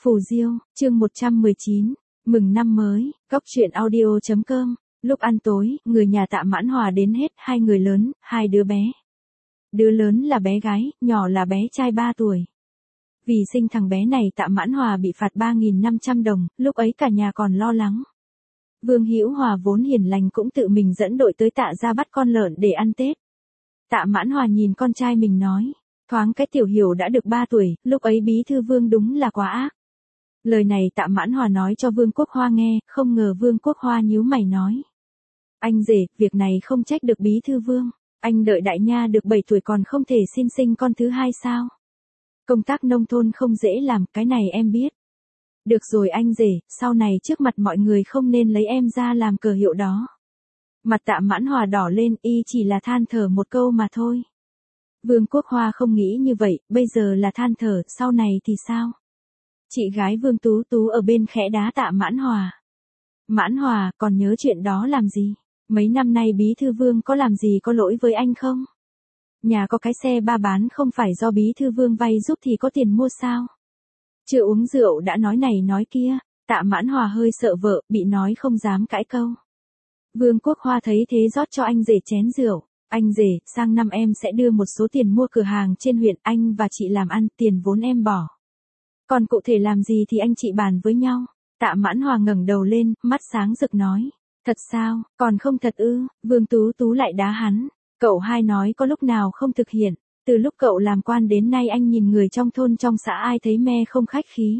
Phù Diêu, chương 119, mừng năm mới, góc truyện audio.com, lúc ăn tối, người nhà Tạ Mãn Hòa đến hết, hai người lớn, hai đứa bé. Đứa lớn là bé gái, nhỏ là bé trai 3 tuổi. Vì sinh thằng bé này Tạ Mãn Hòa bị phạt 3.500 đồng, lúc ấy cả nhà còn lo lắng. Vương Hữu Hòa vốn hiền lành cũng tự mình dẫn đội tới Tạ ra bắt con lợn để ăn Tết. Tạ Mãn Hòa nhìn con trai mình nói, thoáng cái Tiểu Hiểu đã được 3 tuổi, lúc ấy bí thư Vương đúng là quá ác. Lời này Tạ Mãn Hòa nói cho Vương Quốc Hoa nghe, không ngờ Vương Quốc Hoa nhíu mày nói. Anh rể, việc này không trách được bí thư Vương, anh đợi đại nha được 7 tuổi còn không thể sinh con thứ hai sao? Công tác nông thôn không dễ làm, cái này em biết. Được rồi anh rể, sau này trước mặt mọi người không nên lấy em ra làm cờ hiệu đó. Mặt Tạ Mãn Hòa đỏ lên, y chỉ là than thở một câu mà thôi. Vương Quốc Hoa không nghĩ như vậy, bây giờ là than thở, sau này thì sao? Chị gái Vương Tú Tú ở bên khẽ đá Tạ Mãn Hòa. Mãn Hòa, còn nhớ chuyện đó làm gì? Mấy năm nay bí thư Vương có làm gì có lỗi với anh không? Nhà có cái xe ba bán không phải do bí thư Vương vay giúp thì có tiền mua sao? Chưa uống rượu đã nói này nói kia, Tạ Mãn Hòa hơi sợ vợ, bị nói không dám cãi câu. Vương Quốc Hoa thấy thế rót cho anh rể chén rượu. Anh rể, sang năm em sẽ đưa một số tiền mua cửa hàng trên huyện, anh và chị làm ăn, tiền vốn em bỏ. Còn cụ thể làm gì thì anh chị bàn với nhau. Tạ Mãn Hòa ngẩng đầu lên, mắt sáng rực nói. Thật sao, còn không thật ư? Vương Tú Tú lại đá hắn. Cậu hai nói có lúc nào không thực hiện. Từ lúc cậu làm quan đến nay anh nhìn người trong thôn trong xã ai thấy me không khách khí.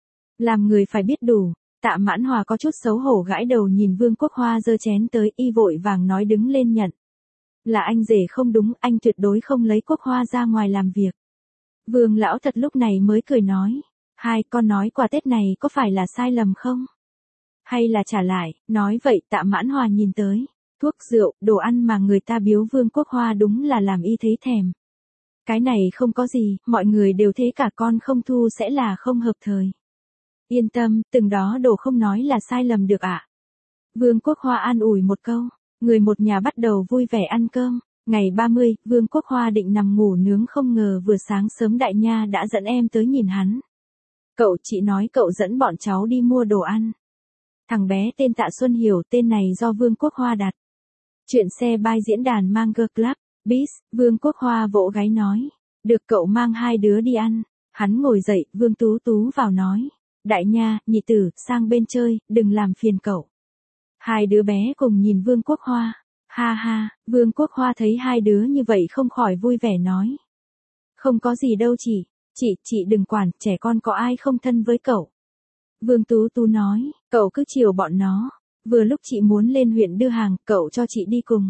Làm người phải biết đủ. Tạ Mãn Hòa có chút xấu hổ gãi đầu nhìn Vương Quốc Hoa giơ chén tới, y vội vàng nói đứng lên nhận. Là anh rể không đúng, anh tuyệt đối không lấy Quốc Hoa ra ngoài làm việc. Vương lão thật lúc này mới cười nói. Hai con nói quà Tết này có phải là sai lầm không? Hay là trả lại, nói vậy Tạ Mãn Hòa nhìn tới. Thuốc rượu, đồ ăn mà người ta biếu Vương Quốc Hoa đúng là làm y thấy thèm. Cái này không có gì, mọi người đều thế cả, con không thu sẽ là không hợp thời. Yên tâm, từng đó đồ không nói là sai lầm được ạ. Vương Quốc Hoa an ủi một câu, người một nhà bắt đầu vui vẻ ăn cơm. Ngày 30, Vương Quốc Hoa định nằm ngủ nướng không ngờ vừa sáng sớm đại nha đã dẫn em tới nhìn hắn. Cậu chị nói cậu dẫn bọn cháu đi mua đồ ăn. Thằng bé tên Tạ Xuân Hiểu, tên này do Vương Quốc Hoa đặt. Chuyện xe bay diễn đàn Manga Club, Bis, Vương Quốc Hoa vỗ gáy nói. Được cậu mang hai đứa đi ăn. Hắn ngồi dậy, Vương Tú Tú vào nói. Đại nha, nhị tử, sang bên chơi, đừng làm phiền cậu. Hai đứa bé cùng nhìn Vương Quốc Hoa. Ha ha, Vương Quốc Hoa thấy hai đứa như vậy không khỏi vui vẻ nói. Không có gì đâu chị đừng quản, trẻ con có ai không thân với cậu. Vương Tú Tú nói, cậu cứ chiều bọn nó. Vừa lúc chị muốn lên huyện đưa hàng, cậu cho chị đi cùng.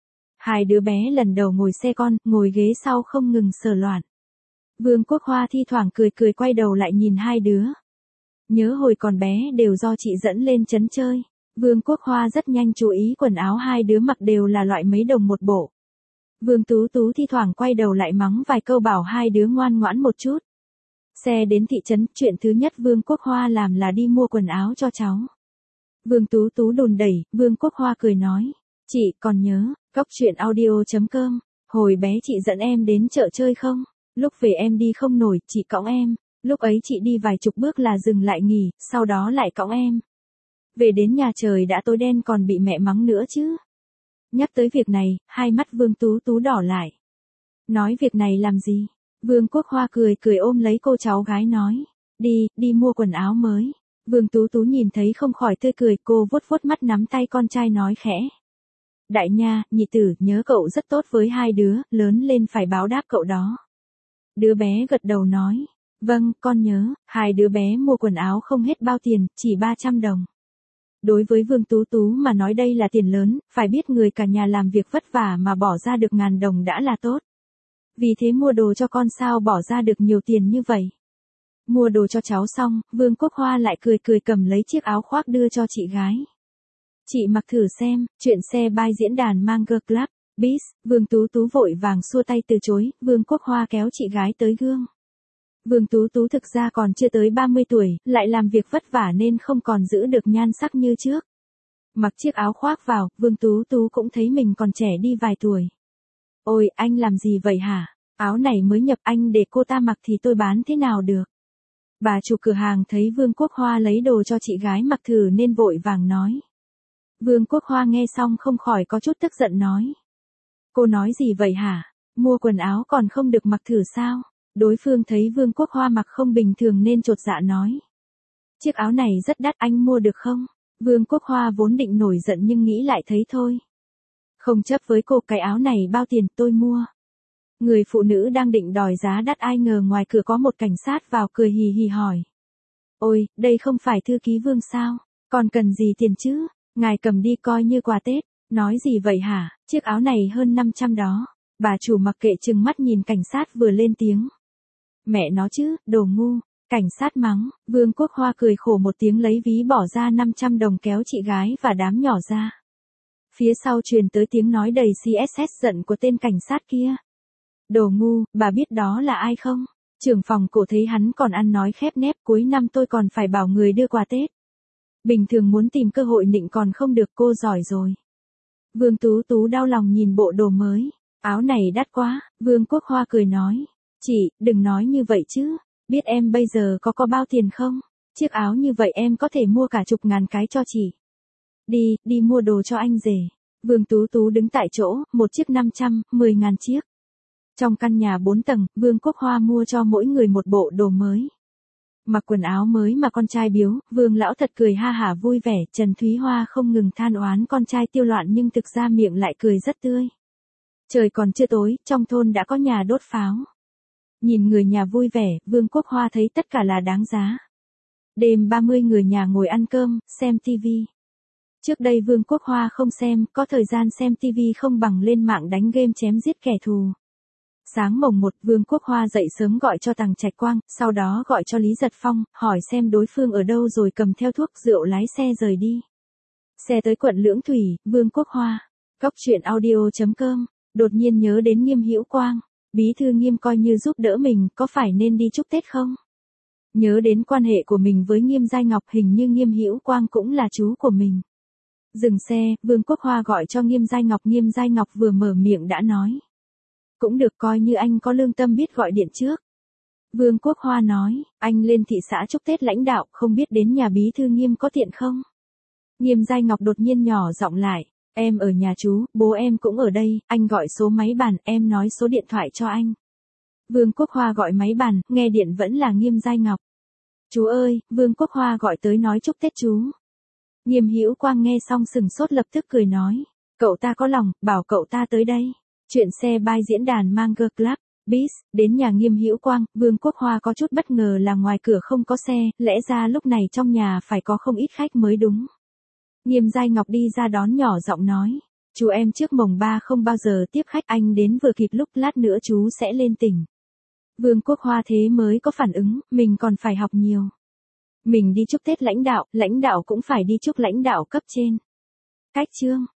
Hai đứa bé lần đầu ngồi xe con, ngồi ghế sau không ngừng sờ loạn. Vương Quốc Hoa thi thoảng cười quay đầu lại nhìn hai đứa. Nhớ hồi còn bé đều do chị dẫn lên trấn chơi. Vương Quốc Hoa rất nhanh chú ý quần áo hai đứa mặc đều là loại mấy đồng một bộ. Vương Tú Tú thi thoảng quay đầu lại mắng vài câu bảo hai đứa ngoan ngoãn một chút. Xe đến thị trấn, chuyện thứ nhất Vương Quốc Hoa làm là đi mua quần áo cho cháu. Vương Tú Tú đùn đẩy, Vương Quốc Hoa cười nói. Chị còn nhớ, góc truyện audio.com, hồi bé chị dẫn em đến chợ chơi không? Lúc về em đi không nổi, chị cõng em. Lúc ấy chị đi vài chục bước là dừng lại nghỉ, sau đó lại cõng em. Về đến nhà trời đã tối đen còn bị mẹ mắng nữa chứ. Nhắc tới việc này, hai mắt Vương Tú Tú đỏ lại. Nói việc này làm gì? Vương Quốc Hoa cười ôm lấy cô cháu gái nói. Đi mua quần áo mới. Vương Tú Tú nhìn thấy không khỏi tươi cười, cô vuốt mắt nắm tay con trai nói khẽ. Đại nha, nhị tử, nhớ cậu rất tốt với hai đứa, lớn lên phải báo đáp cậu đó. Đứa bé gật đầu nói. Vâng, con nhớ, hai đứa bé mua quần áo không hết bao tiền, chỉ 300 đồng. Đối với Vương Tú Tú mà nói đây là tiền lớn, phải biết người cả nhà làm việc vất vả mà bỏ ra được 1.000 đồng đã là tốt. Vì thế mua đồ cho con sao bỏ ra được nhiều tiền như vậy. Mua đồ cho cháu xong, Vương Quốc Hoa lại cười cầm lấy chiếc áo khoác đưa cho chị gái. Chị mặc thử xem, chuyện xe bay diễn đàn Manga Club, Bis, Vương Tú Tú vội vàng xua tay từ chối, Vương Quốc Hoa kéo chị gái tới gương. Vương Tú Tú thực ra còn chưa tới 30 tuổi, lại làm việc vất vả nên không còn giữ được nhan sắc như trước. Mặc chiếc áo khoác vào, Vương Tú Tú cũng thấy mình còn trẻ đi vài tuổi. Ôi, anh làm gì vậy hả? Áo này mới nhập anh để cô ta mặc thì tôi bán thế nào được? Bà chủ cửa hàng thấy Vương Quốc Hoa lấy đồ cho chị gái mặc thử nên vội vàng nói. Vương Quốc Hoa nghe xong không khỏi có chút tức giận nói. Cô nói gì vậy hả? Mua quần áo còn không được mặc thử sao? Đối phương thấy Vương Quốc Hoa mặc không bình thường nên chột dạ nói. Chiếc áo này rất đắt, anh mua được không? Vương Quốc Hoa vốn định nổi giận nhưng nghĩ lại thấy thôi. Không chấp với cô, cái áo này bao tiền, tôi mua. Người phụ nữ đang định đòi giá đắt, ai ngờ ngoài cửa có một cảnh sát vào cười hì hì hỏi. Ôi, đây không phải thư ký Vương sao? Còn cần gì tiền chứ? Ngài cầm đi coi như quà Tết. Nói gì vậy hả? Chiếc áo này hơn 500 đó. Bà chủ mặc kệ trừng mắt nhìn cảnh sát vừa lên tiếng. Mẹ nó chứ, đồ ngu. Cảnh sát mắng. Vương Quốc Hoa cười khổ một tiếng lấy ví bỏ ra 500 đồng kéo chị gái và đám nhỏ ra. Phía sau truyền tới tiếng nói đầy CSS giận của tên cảnh sát kia. Đồ ngu, bà biết đó là ai không? Trưởng phòng cổ thấy hắn còn ăn nói khép nép, cuối năm tôi còn phải bảo người đưa quà Tết. Bình thường muốn tìm cơ hội nịnh còn không được, cô giỏi rồi. Vương Tú Tú đau lòng nhìn bộ đồ mới. Áo này đắt quá. Vương Quốc Hoa cười nói. Chị, đừng nói như vậy chứ. Biết em bây giờ có bao tiền không? Chiếc áo như vậy em có thể mua cả chục ngàn cái cho chị. Đi mua đồ cho anh rể. Vương Tú Tú đứng tại chỗ, một chiếc 500, 10.000 chiếc. Trong căn nhà 4 tầng, Vương Quốc Hoa mua cho mỗi người một bộ đồ mới. Mặc quần áo mới mà con trai biếu, Vương lão thật cười ha hả vui vẻ, Trần Thúy Hoa không ngừng than oán con trai tiêu loạn nhưng thực ra miệng lại cười rất tươi. Trời còn chưa tối, trong thôn đã có nhà đốt pháo. Nhìn người nhà vui vẻ, Vương Quốc Hoa thấy tất cả là đáng giá. Đêm 30 người nhà ngồi ăn cơm, xem TV. Trước đây Vương Quốc Hoa không xem, có thời gian xem TV không bằng lên mạng đánh game chém giết kẻ thù. Sáng mồng 1, Vương Quốc Hoa dậy sớm gọi cho Tằng Trạch Quang, sau đó gọi cho Lý Giật Phong, hỏi xem đối phương ở đâu rồi cầm theo thuốc rượu lái xe rời đi. Xe tới quận Lưỡng Thủy, Vương Quốc Hoa. Cóc truyện audio.com, đột nhiên nhớ đến Nghiêm Hữu Quang. Bí thư Nghiêm coi như giúp đỡ mình, có phải nên đi chúc Tết không? Nhớ đến quan hệ của mình với Nghiêm Giai Ngọc, hình như Nghiêm Hữu Quang cũng là chú của mình. Dừng xe, Vương Quốc Hoa gọi cho Nghiêm Giai Ngọc vừa mở miệng đã nói. Cũng được, coi như anh có lương tâm biết gọi điện trước. Vương Quốc Hoa nói, anh lên thị xã chúc Tết lãnh đạo, không biết đến nhà bí thư Nghiêm có tiện không? Nghiêm Giai Ngọc đột nhiên nhỏ giọng lại, em ở nhà chú, bố em cũng ở đây, anh gọi số máy bàn, em nói số điện thoại cho anh. Vương Quốc Hoa gọi máy bàn, nghe điện vẫn là Nghiêm Giai Ngọc. Chú ơi, Vương Quốc Hoa gọi tới nói chúc Tết chú. Nghiêm Hữu Quang nghe xong sừng sốt lập tức cười nói, cậu ta có lòng, bảo cậu ta tới đây. Chuyện xe bay diễn đàn Manga Club, Biz, đến nhà Nghiêm Hữu Quang, Vương Quốc Hoa có chút bất ngờ là ngoài cửa không có xe, lẽ ra lúc này trong nhà phải có không ít khách mới đúng. Nghiêm Giai Ngọc đi ra đón nhỏ giọng nói, chú em trước mồng 3 không bao giờ tiếp khách, anh đến vừa kịp lúc, lát nữa chú sẽ lên tỉnh. Vương Quốc Hoa thế mới có phản ứng, mình còn phải học nhiều. Mình đi chúc Tết lãnh đạo cũng phải đi chúc lãnh đạo cấp trên. Cách chương